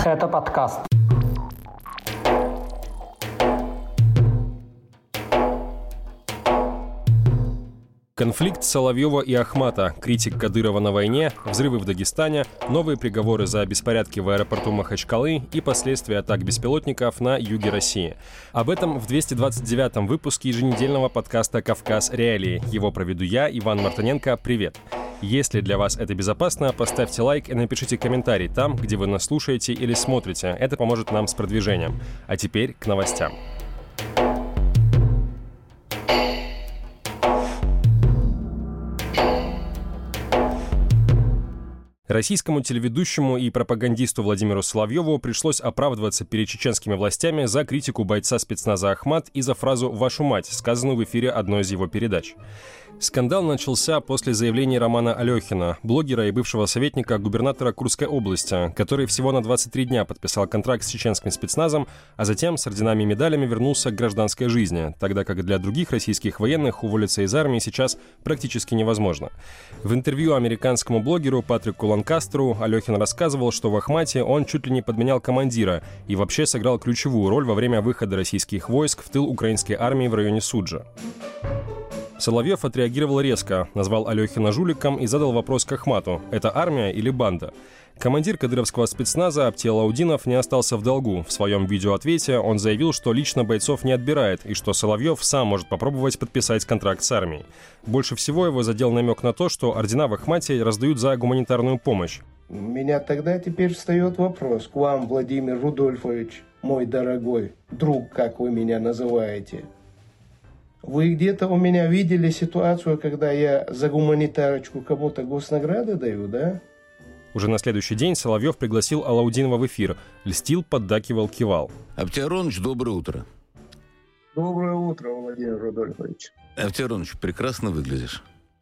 Это подкаст. Конфликт Соловьева и Ахмата, критик Кадырова на войне, взрывы в Дагестане, новые приговоры за беспорядки в аэропорту Махачкалы и последствия атак беспилотников на юге России. Об этом в 229-м выпуске еженедельного подкаста «Кавказ. Реалии». Его проведу я, Иван Мартыненко. Привет! Если для вас это безопасно, поставьте лайк и напишите комментарий там, где вы нас слушаете или смотрите. Это поможет нам с продвижением. А теперь к новостям. Российскому телеведущему и пропагандисту Владимиру Соловьеву пришлось оправдываться перед чеченскими властями за критику бойца спецназа Ахмат и за фразу «вашу мать», сказанную в эфире одной из его передач. Скандал начался после заявлений Романа Алехина, блогера и бывшего советника губернатора Курской области, который всего на 23 дня подписал контракт с чеченским спецназом, а затем с орденами и медалями вернулся к гражданской жизни, тогда как для других российских военных уволиться из армии сейчас практически невозможно. В интервью американскому блогеру Патрику Ланкастеру Алехин рассказывал, что в Ахмате он чуть ли не подменял командира и вообще сыграл ключевую роль во время выхода российских войск в тыл украинской армии в районе Суджа. Соловьев отреагировал резко, назвал Алехина жуликом и задал вопрос к Ахмату: это армия или банда? Командир кадыровского спецназа Аптия Лаудинов не остался в долгу. В своем видеоответе он заявил, что лично бойцов не отбирает и что Соловьев сам может попробовать подписать контракт с армией. Больше всего его задел намек на то, что ордена в Ахмате раздают за гуманитарную помощь. У меня тогда теперь встает вопрос к вам, Владимир Рудольфович, мой дорогой друг, как вы меня называете. Вы где-то у меня видели ситуацию, когда я за гуманитарочку кому-то госнаграды даю, да? Уже на следующий день Соловьев пригласил Алаудинова в эфир. Льстил, поддакивал, кивал. Аптия Аронович, доброе утро. Доброе утро, Владимир Рудольфович. Аптия Аронович, прекрасно выглядишь.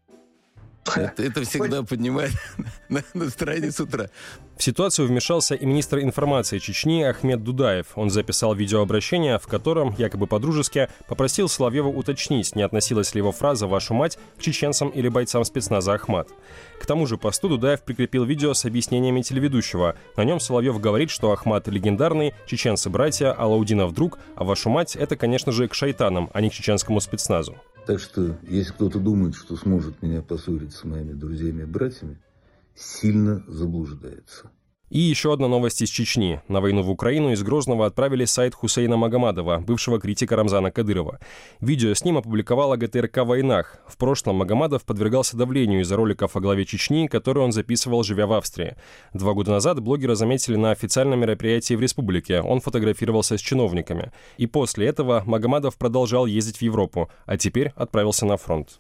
Это всегда поднимает настроение с утра. В ситуацию вмешался и министр информации Чечни Ахмед Дудаев. Он записал видеообращение, в котором, якобы по-дружески, попросил Соловьева уточнить, не относилась ли его фраза «вашу мать» к чеченцам или бойцам спецназа Ахмат. К тому же посту Дудаев прикрепил видео с объяснениями телеведущего. На нем Соловьев говорит, что Ахмат легендарный, чеченцы братья, Алаудинов друг, а «вашу мать» — это, конечно же, к шайтанам, а не к чеченскому спецназу. Так что, если кто-то думает, что сможет меня поссорить с моими друзьями и братьями, сильно заблуждается. И еще одна новость из Чечни. На войну в Украину из Грозного отправили сайт Хусейна Магомадова, бывшего критика Рамзана Кадырова. Видео с ним опубликовала ГТРК «Войнах». В прошлом Магомадов подвергался давлению из-за роликов о главе Чечни, которые он записывал, живя в Австрии. 2 года назад блогера заметили на официальном мероприятии в республике. Он фотографировался с чиновниками. И после этого Магомадов продолжал ездить в Европу, а теперь отправился на фронт.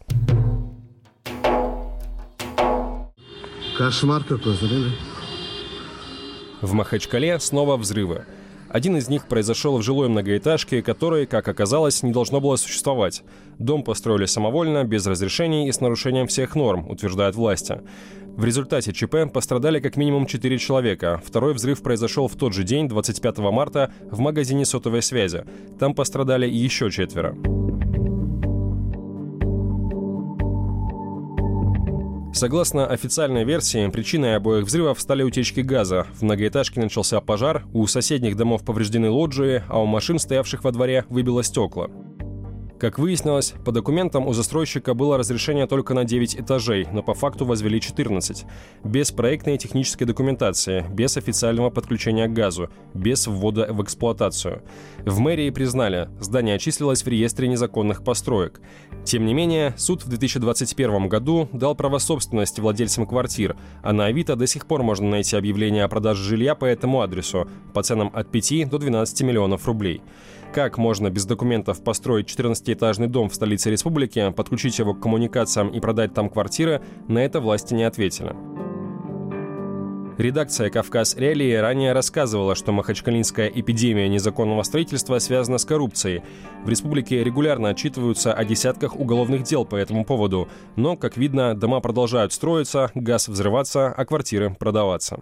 Кошмар какой, смотри. В Махачкале снова взрывы. Один из них произошел в жилой многоэтажке, которой, как оказалось, не должно было существовать. Дом построили самовольно, без разрешений и с нарушением всех норм, утверждают власти. В результате ЧП пострадали как минимум 4 человека. Второй взрыв произошел в тот же день, 25 марта, в магазине сотовой связи. Там пострадали еще 4. Согласно официальной версии, причиной обоих взрывов стали утечки газа. В многоэтажке начался пожар, у соседних домов повреждены лоджии, а у машин, стоявших во дворе, выбило стекла. Как выяснилось, по документам у застройщика было разрешение только на 9 этажей, но по факту возвели 14. Без проектной и технической документации, без официального подключения к газу, без ввода в эксплуатацию. В мэрии признали, здание числилось в реестре незаконных построек. Тем не менее, суд в 2021 году дал право собственности владельцам квартир, а на Авито до сих пор можно найти объявление о продаже жилья по этому адресу по ценам от 5 до 12 миллионов рублей. Как можно без документов построить 14-этажный дом в столице республики, подключить его к коммуникациям и продать там квартиры, на это власти не ответили. Редакция «Кавказ. Реалии» ранее рассказывала, что махачкалинская эпидемия незаконного строительства связана с коррупцией. В республике регулярно отчитываются о десятках уголовных дел по этому поводу. Но, как видно, дома продолжают строиться, газ взрываться, а квартиры продаваться.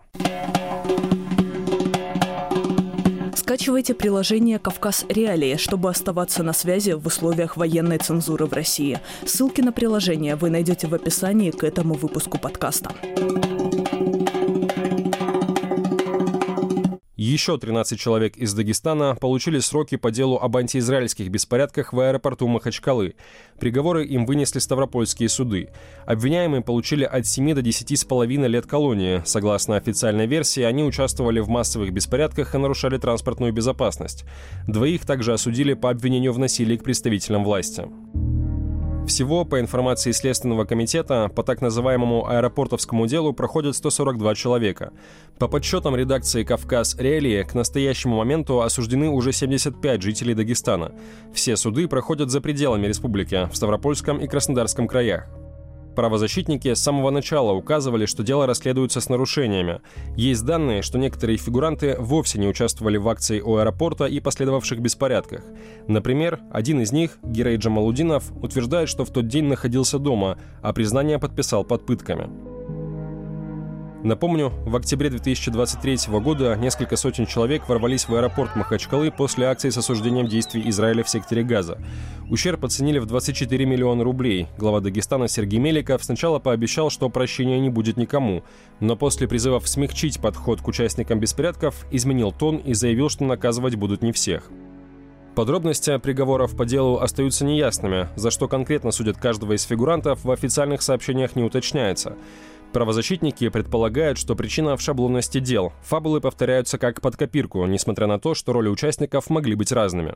Скачивайте приложение «Кавказ. Реалии», чтобы оставаться на связи в условиях военной цензуры в России. Ссылки на приложение вы найдете в описании к этому выпуску подкаста. Еще 13 человек из Дагестана получили сроки по делу об антиизраильских беспорядках в аэропорту Махачкалы. Приговоры им вынесли ставропольские суды. Обвиняемые получили от 7 до 10,5 лет колонии. Согласно официальной версии, они участвовали в массовых беспорядках и нарушали транспортную безопасность. Двоих также осудили по обвинению в насилии к представителям власти. Всего, по информации Следственного комитета, по так называемому аэропортовскому делу проходят 142 человека. По подсчетам редакции «Кавказ Реалии», к настоящему моменту осуждены уже 75 жителей Дагестана. Все суды проходят за пределами республики, в Ставропольском и Краснодарском краях. Правозащитники с самого начала указывали, что дело расследуется с нарушениями. Есть данные, что некоторые фигуранты вовсе не участвовали в акции у аэропорта и последовавших беспорядках. Например, один из них, Гирей Джамалудинов, утверждает, что в тот день находился дома, а признание подписал под пытками. Напомню, в октябре 2023 года несколько сотен человек ворвались в аэропорт Махачкалы после акции с осуждением действий Израиля в секторе Газа. Ущерб оценили в 24 миллиона рублей. Глава Дагестана Сергей Меликов сначала пообещал, что прощения не будет никому, но после призывов смягчить подход к участникам беспорядков изменил тон и заявил, что наказывать будут не всех. Подробности приговоров по делу остаются неясными, за что конкретно судят каждого из фигурантов в официальных сообщениях не уточняется. Правозащитники предполагают, что причина в шаблонности дел. Фабулы повторяются как под копирку, несмотря на то, что роли участников могли быть разными.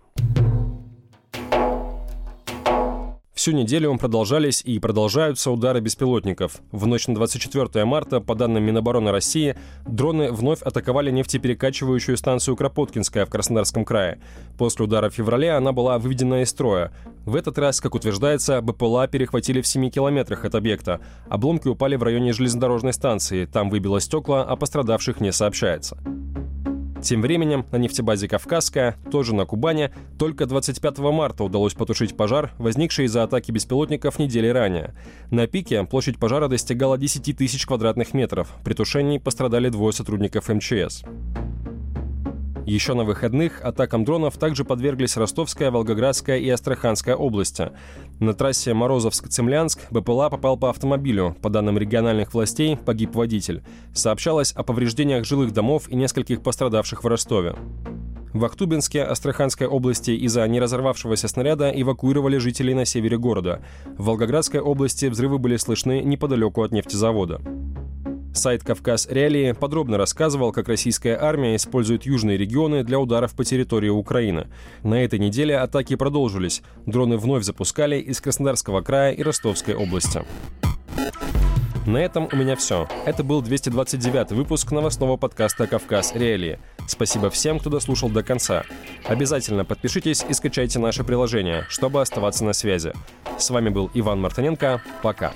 Всю неделю продолжались и продолжаются удары беспилотников. В ночь на 24 марта, по данным Минобороны России, дроны вновь атаковали нефтеперекачивающую станцию Кропоткинская в Краснодарском крае. После удара в феврале она была выведена из строя. В этот раз, как утверждается, БПЛА перехватили в 7 километрах от объекта. Обломки упали в районе железнодорожной станции. Там выбило стекла, о пострадавших не сообщается. Тем временем на нефтебазе «Кавказская», тоже на Кубани, только 25 марта удалось потушить пожар, возникший из-за атаки беспилотников недели ранее. На пике площадь пожара достигала 10 тысяч квадратных метров. При тушении пострадали 2 сотрудников МЧС. Еще на выходных атакам дронов также подверглись Ростовская, Волгоградская и Астраханская области. На трассе Морозовск-Цемлянск БПЛА попал по автомобилю. По данным региональных властей, погиб водитель. Сообщалось о повреждениях жилых домов и нескольких пострадавших в Ростове. В Ахтубинске, Астраханской области из-за неразорвавшегося снаряда эвакуировали жителей на севере города. В Волгоградской области взрывы были слышны неподалеку от нефтезавода. Сайт «Кавказ Реалии» подробно рассказывал, как российская армия использует южные регионы для ударов по территории Украины. На этой неделе атаки продолжились. Дроны вновь запускали из Краснодарского края и Ростовской области. На этом у меня все. Это был 229-й выпуск новостного подкаста «Кавказ Реалии». Спасибо всем, кто дослушал до конца. Обязательно подпишитесь и скачайте наше приложение, чтобы оставаться на связи. С вами был Иван Мартыненко. Пока.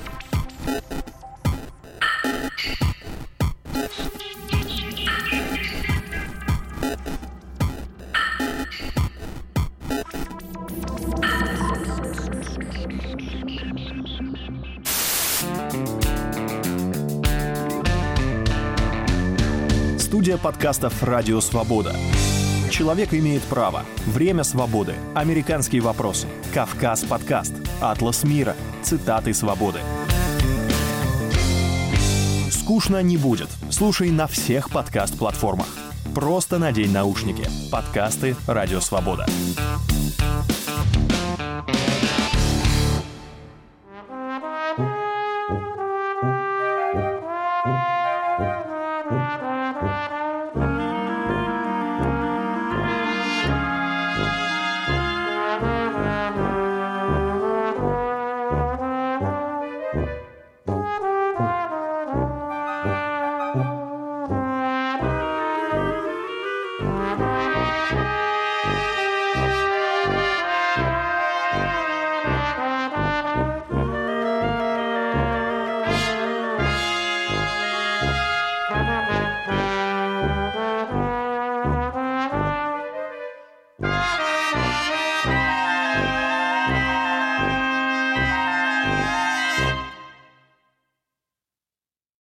Студия подкастов «Радио Свобода». Человек имеет право. Время свободы. Американские вопросы. Кавказ подкаст. Атлас мира. Цитаты свободы. Скучно не будет. Слушай на всех подкаст-платформах. Просто надень наушники. Подкасты «Радио Свобода». Thank you.